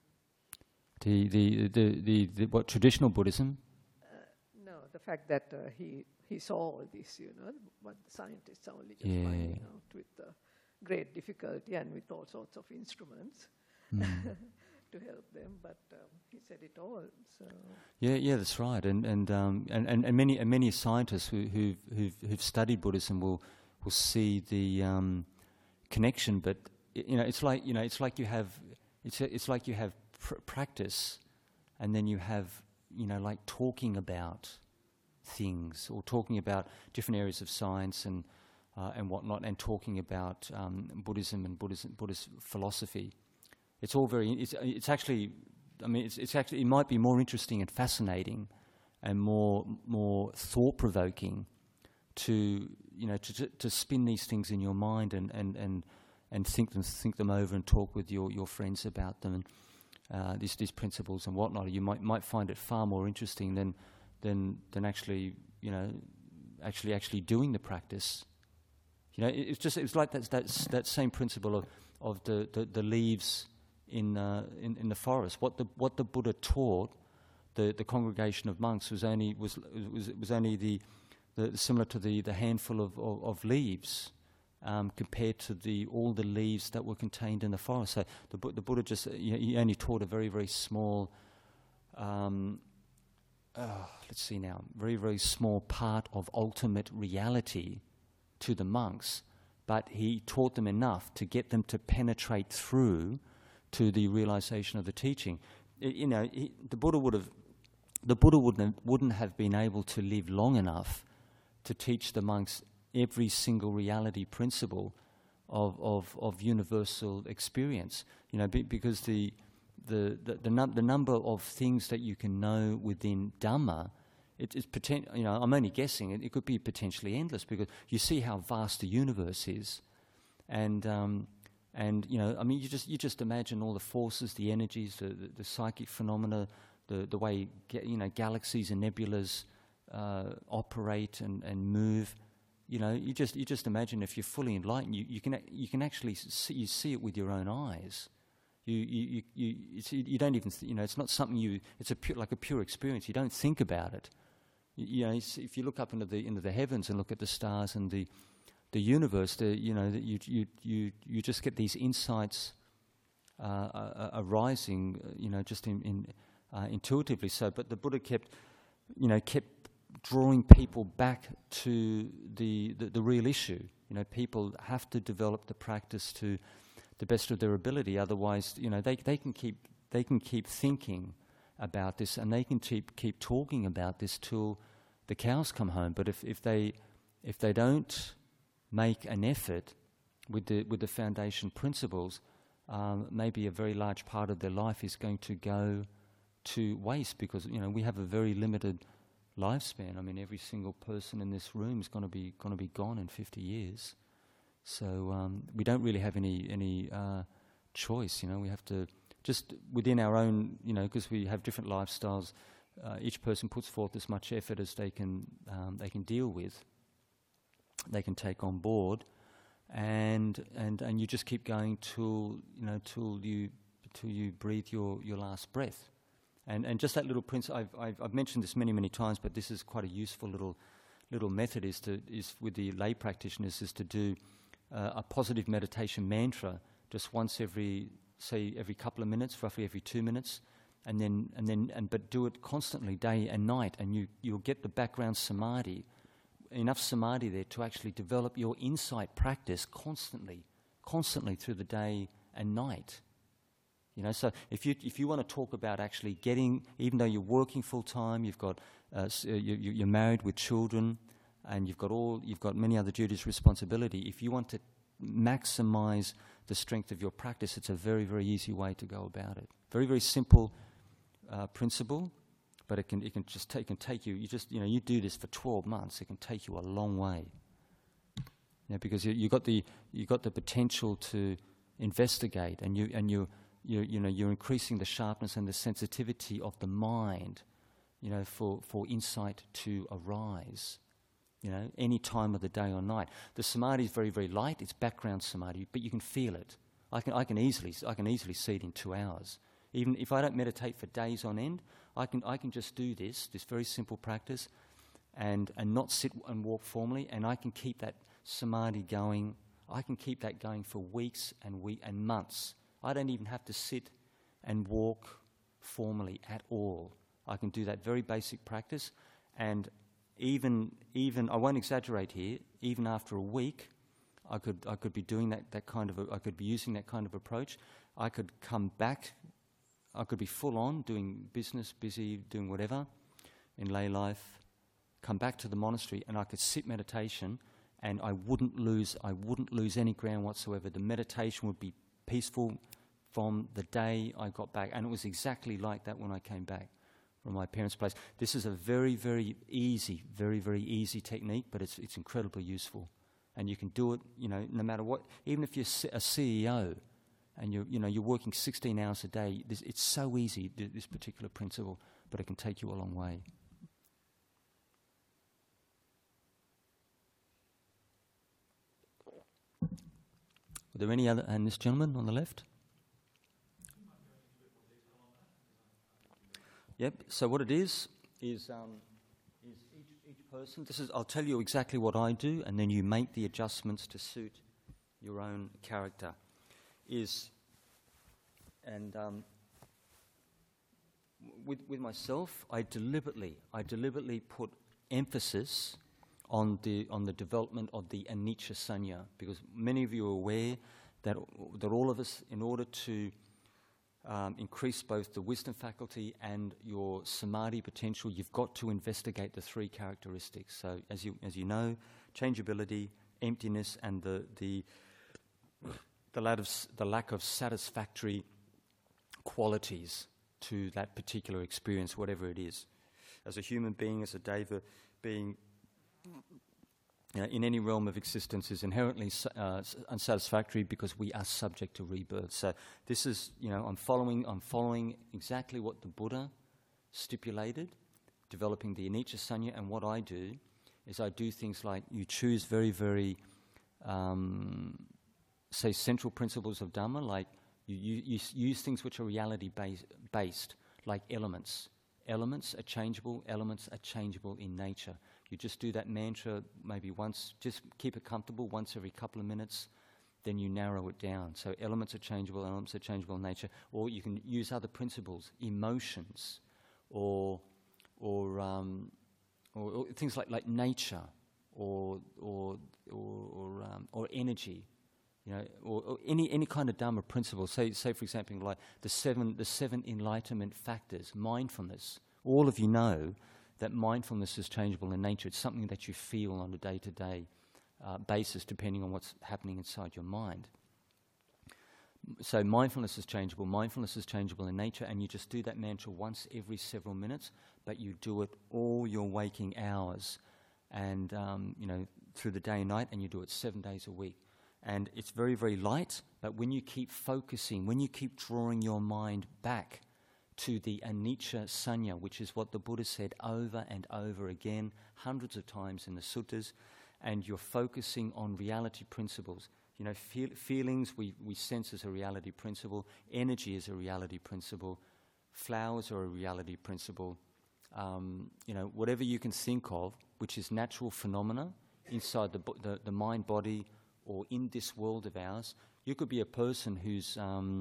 The what, traditional Buddhism? No, the fact that he saw all this, you know, but the scientists are only just finding out with great difficulty and with all sorts of instruments to help them. But he said it all. So yeah, that's right. And many scientists who've studied Buddhism will see the connection. But you know, it's like you have practice, and then you have, you know, like talking about things, or talking about different areas of science and whatnot, and talking about Buddhism and Buddhist philosophy. It's all very. It's actually. I mean, it's actually. It might be more interesting and fascinating, and more thought provoking, to spin these things in your mind and think them over and talk with your friends about them, and these principles and whatnot. You might find it far more interesting than actually, you know, actually doing the practice. You know, it's like that same principle of the leaves in the forest. What the Buddha taught the congregation of monks was only the similar to the handful of leaves compared to all the leaves that were contained in the forest. So the Buddha just he only taught a very, very small let's see now, very, very small part of ultimate reality to the monks, but he taught them enough to get them to penetrate through to the realization of the teaching. The Buddha wouldn't have been able to live long enough to teach the monks every single reality principle of universal experience. You know, because the number of things that you can know within Dhamma, it's you know, I'm only guessing. It could be potentially endless, because you see how vast the universe is, and you know, I mean, you just imagine all the forces, the energies, the psychic phenomena, the way galaxies and nebulas operate and move. You know, you just imagine, if you're fully enlightened, you can actually see it with your own eyes. You don't even it's not something it's like a pure experience. You don't think about it. You know, if you look up into the heavens and look at the stars and the universe, you just get these insights arising, just intuitively so. But the Buddha kept drawing people back to the real issue. People have to develop the practice to the best of their ability. Otherwise, they can keep thinking about this, and they can keep talking about this till the cows come home. But if they don't make an effort with the foundation principles, maybe a very large part of their life is going to go to waste, because we have a very limited lifespan. I mean, every single person in this room is going to be gone in 50 years. So we don't really have any choice. We have to just within our own, because we have different lifestyles. Each person puts forth as much effort as they can deal with. They can take on board, and you just keep going till you breathe your last breath. And just that little principle, I've mentioned this many times, but this is quite a useful little method. Is with the lay practitioners is to do a positive meditation mantra just once every couple of minutes, roughly every 2 minutes, but do it constantly, day and night, and you'll get the background samadhi, enough samadhi there to actually develop your insight practice constantly through the day and night. So if you want to talk about actually getting, even though you're working full time, you've got you're married with children, and you've got many other duties, responsibility. If you want to maximize the strength of your practice, it's a very, very easy way to go about it. Very, very simple principle, but it can take you. You do this for 12 months. It can take you a long way. Because you got the potential to investigate, and you're increasing the sharpness and the sensitivity of the mind, for insight to arise, any time of the day or night. The samadhi is very, very light. It's background samadhi, but you can feel it. I can easily see it in 2 hours. Even if I don't meditate for days on end, I can just do this very simple practice, and not sit and walk formally, and I can keep that samadhi going. I can keep that going for weeks and months. I don't even have to sit and walk formally at all. I can do that very basic practice, and even I won't exaggerate here. Even after a week, I could be doing that kind of. I could be using that kind of approach. I could come back. I could be full on doing business, busy doing whatever in lay life. Come back to the monastery, and I could sit meditation, and I wouldn't lose any ground whatsoever. The meditation would be peaceful from the day I got back, and it was exactly like that when I came back from my parents' place. This is a very, very easy technique, but it's incredibly useful, and you can do it, no matter what. Even if you're a CEO and you're working 16 hours a day, it's so easy, this particular principle, but it can take you a long way. Are there any other? And this gentleman on the left. Yep. So what it is each person. I'll tell you exactly what I do, and then you make the adjustments to suit your own character. With myself, I deliberately put emphasis on the development of the anicca sanya, because many of you are aware that all of us, in order to increase both the wisdom faculty and your samadhi potential, you've got to investigate the 3 characteristics. So, as you know, changeability, emptiness, and the lack of satisfactory qualities to that particular experience, whatever it is. As a human being, as a deva being, in any realm of existence is inherently unsatisfactory, because we are subject to rebirth. So this is, I'm following exactly what the Buddha stipulated, developing the anicca sanya. And what I do is I do things like you choose very, very, say, central principles of Dhamma, like you use things which are reality based, like elements. Elements are changeable. Elements are changeable in nature. You just do that mantra maybe once, just keep it comfortable, once every couple of minutes then you narrow it down. So elements are changeable in nature, or you can use other principles, emotions, or things like nature, or energy, or any kind of Dharma principle. Say for example, like the seven enlightenment factors, mindfulness. All of you know that mindfulness is changeable in nature. It's something that you feel on a day-to-day basis, depending on what's happening inside your mind. So mindfulness is changeable. Mindfulness is changeable in nature, and you just do that mantra once every several minutes, but you do it all your waking hours, and through the day and night, and you do it 7 days a week. And it's very, very light, but when you keep focusing, when you keep drawing your mind back to the anicca sanya, which is what the Buddha said over and over again, hundreds of times in the suttas, and you're focusing on reality principles. Feelings we sense as a reality principle, energy is a reality principle, flowers are a reality principle. Whatever you can think of, which is natural phenomena inside the mind, body, or in this world of ours. You could be a person who's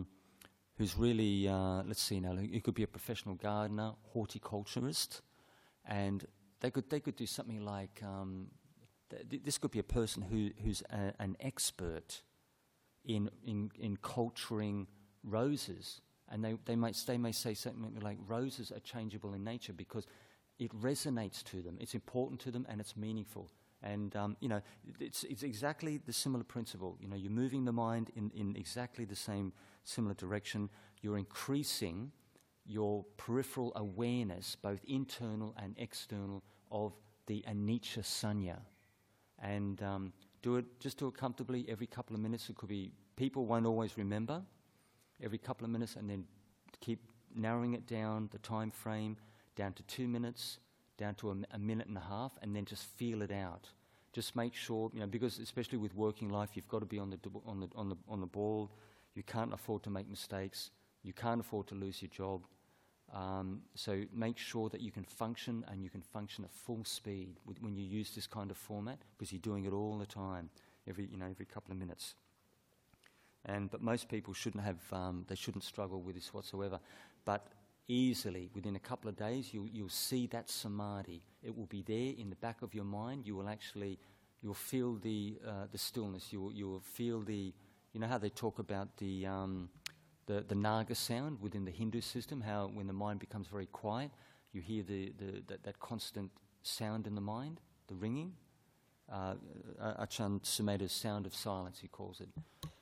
really, you could be a professional gardener, horticulturist, and they could do something like, this could be a person who's an expert in culturing roses, and they may say something like, roses are changeable in nature because it resonates to them, it's important to them, and it's meaningful. And, it's exactly the similar principle. You're moving the mind in exactly the same similar direction. You're increasing your peripheral awareness, both internal and external, of the anicca sanya. And do it comfortably every couple of minutes. It could be, people won't always remember, every couple of minutes, and then keep narrowing it down, the time frame, down to 2 minutes, down to a minute and a half, and then just feel it out. Just make sure, because especially with working life, you've got to be on the ball. You can't afford to make mistakes. You can't afford to lose your job. So make sure that you can function, and you can function at full speed when you use this kind of format, because you're doing it all the time, every couple of minutes. But most people shouldn't struggle with this whatsoever. But easily, within a couple of days, you'll see that samadhi. It will be there in the back of your mind. You'll feel the stillness. You will feel how they talk about the naga sound within the Hindu system. How when the mind becomes very quiet, you hear that constant sound in the mind, the ringing. Ajahn Sumedho's sound of silence, he calls it.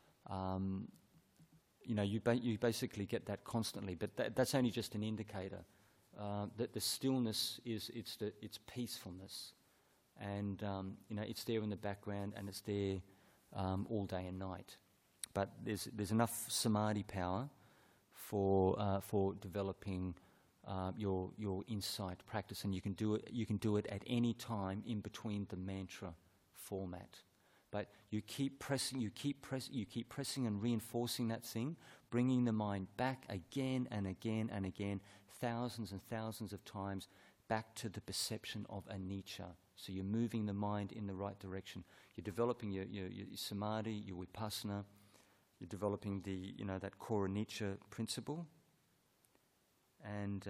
You basically get that constantly, but that's only just an indicator. That the stillness it's peacefulness, and it's there in the background, and it's there all day and night. But there's enough samadhi power for developing your insight practice, and you can do it at any time in between the mantra format. But you keep pressing and reinforcing that thing, bringing the mind back again and again and again, thousands and thousands of times, back to the perception of anicca. So you're moving the mind in the right direction. You're developing your samadhi, your vipassana. You're developing that core anicca principle, and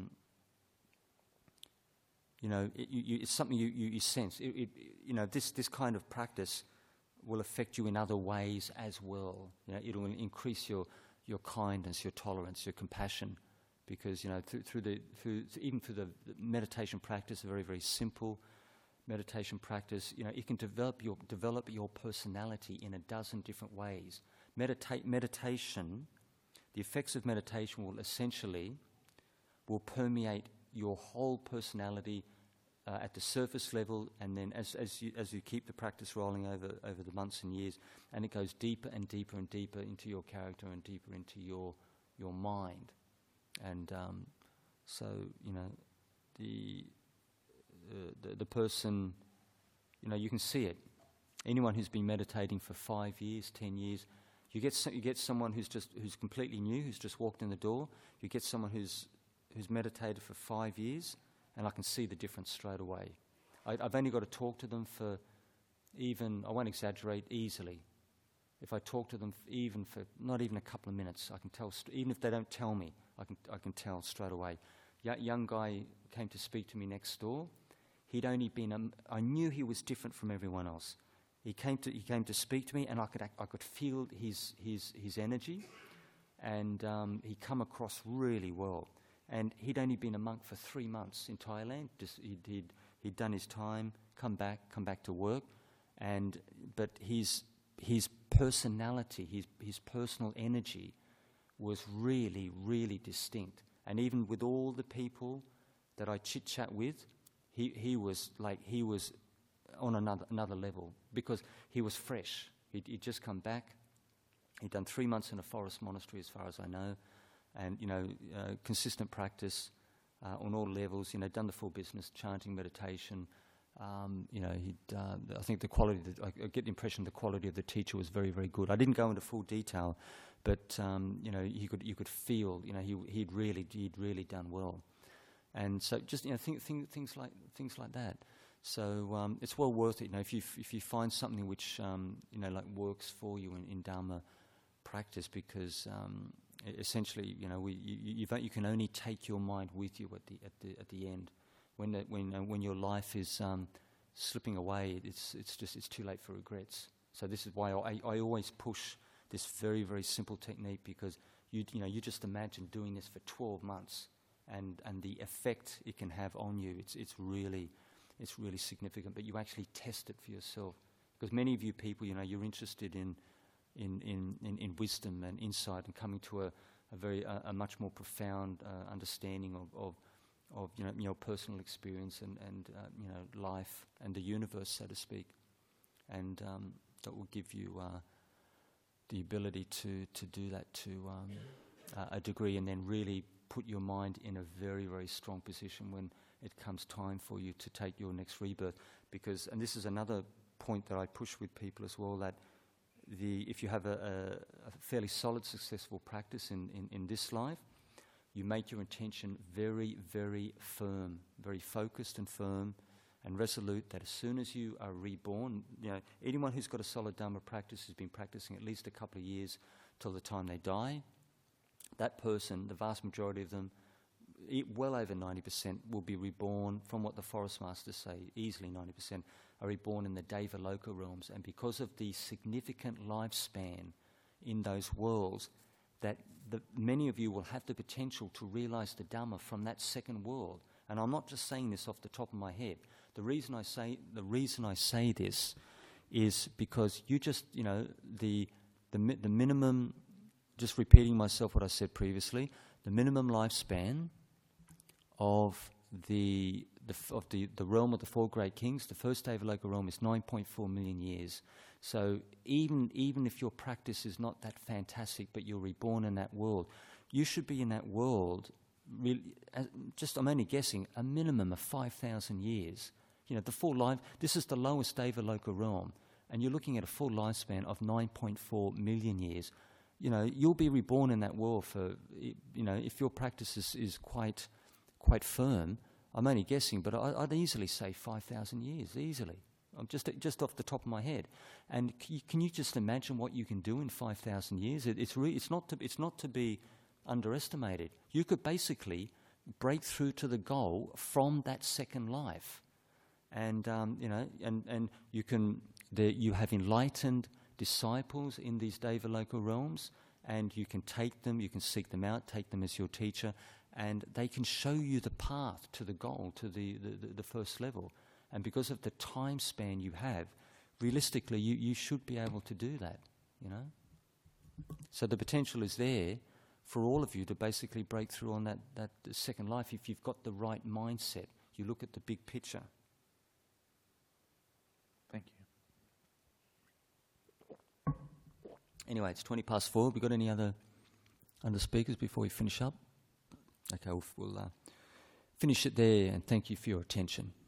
it's something you sense. This kind of practice will affect you in other ways as well. It will increase your kindness, your tolerance, your compassion, because through the meditation practice, a very, very simple meditation practice, it can develop your personality in a dozen different ways. Meditation, the effects of meditation will permeate your whole personality at the surface level, and then as you keep the practice rolling over the months and years, and it goes deeper and deeper and deeper into your character and deeper into your mind, and the person, you can see it. Anyone who's been meditating for 5 years, 10 years, you get someone who's completely new, who's just walked in the door. You get someone who's meditated for 5 years, and I can see the difference straight away. I've only got to talk to them for I won't exaggerate, easily. if I talk to them even for not even a couple of minutes, I can tell, even if they don't tell me, I can tell straight away. Young guy came to speak to me next door. He'd only been, I knew he was different from everyone else. He came to speak to me, and I could feel his energy, and he come across really well. And he'd only been a monk for 3 months in Thailand. Just he'd done his time, come back to work, but his personality, his personal energy, was really, really distinct. And even with all the people that I chit chat with, he was on another level, because he was fresh. He'd just come back. He'd done 3 months in a forest monastery, as far as I know, and consistent practice on all levels. Done the full business, chanting, meditation. I think the quality. I get the impression the quality of the teacher was very, very good. I didn't go into full detail, but you could feel. He'd really done well, and so just things like that. So it's well worth it. If you find something which works for you in Dharma practice, because essentially you can only take your mind with you at the end. When your life is slipping away, it's too late for regrets. So this is why I always push this very, very simple technique, because you just imagine doing this for 12 months and the effect it can have on you. It's really significant. But you actually test it for yourself, because many of you people, you're interested in wisdom and insight, and coming to a much more profound understanding of your personal experience and life and the universe, so to speak, and that will give you the ability to do that to a degree, and then really put your mind in a very, very strong position when it comes time for you to take your next rebirth. Because, and this is another point that I push with people as well, that if you have a fairly solid, successful practice in this life, you make your intention very, very firm, very focused and firm and resolute, that as soon as you are reborn, anyone who's got a solid Dharma practice has been practicing at least a couple of years till the time they die. That person, the vast majority of them, well over 90%, will be reborn, from what the forest masters say, easily 90%, are reborn in the Devaloka realms. And because of the significant lifespan in those worlds, that many of you will have the potential to realize the Dhamma from that second world. And I'm not just saying this off the top of my head. The reason I say this is because you just, the minimum, just repeating myself what I said previously, the minimum lifespan of the realm of the four great kings, the first Devaloka realm, is 9.4 million years. So even if your practice is not that fantastic, but you're reborn in that world, you should be in that world, really, I'm only guessing, a minimum of 5,000 years. The full life, this is the lowest Devaloka realm, and you're looking at a full lifespan of 9.4 million years. You'll be reborn in that world for, if your practice is quite firm. I'm only guessing, but I'd easily say 5,000 years, easily. I'm just off the top of my head. And can you just imagine what you can do in 5,000 years? It's not to be underestimated. You could basically break through to the goal from that second life, and you have enlightened disciples in these Devaloka realms, and you can take them, you can seek them out, take them as your teacher, and they can show you the path to the goal, to the first level. And because of the time span you have, realistically, you should be able to do that, So the potential is there for all of you to basically break through on that second life if you've got the right mindset. You look at the big picture. Thank you. Anyway, it's 4:20. We got any other speakers before we finish up? Okay, we'll finish it there, and thank you for your attention.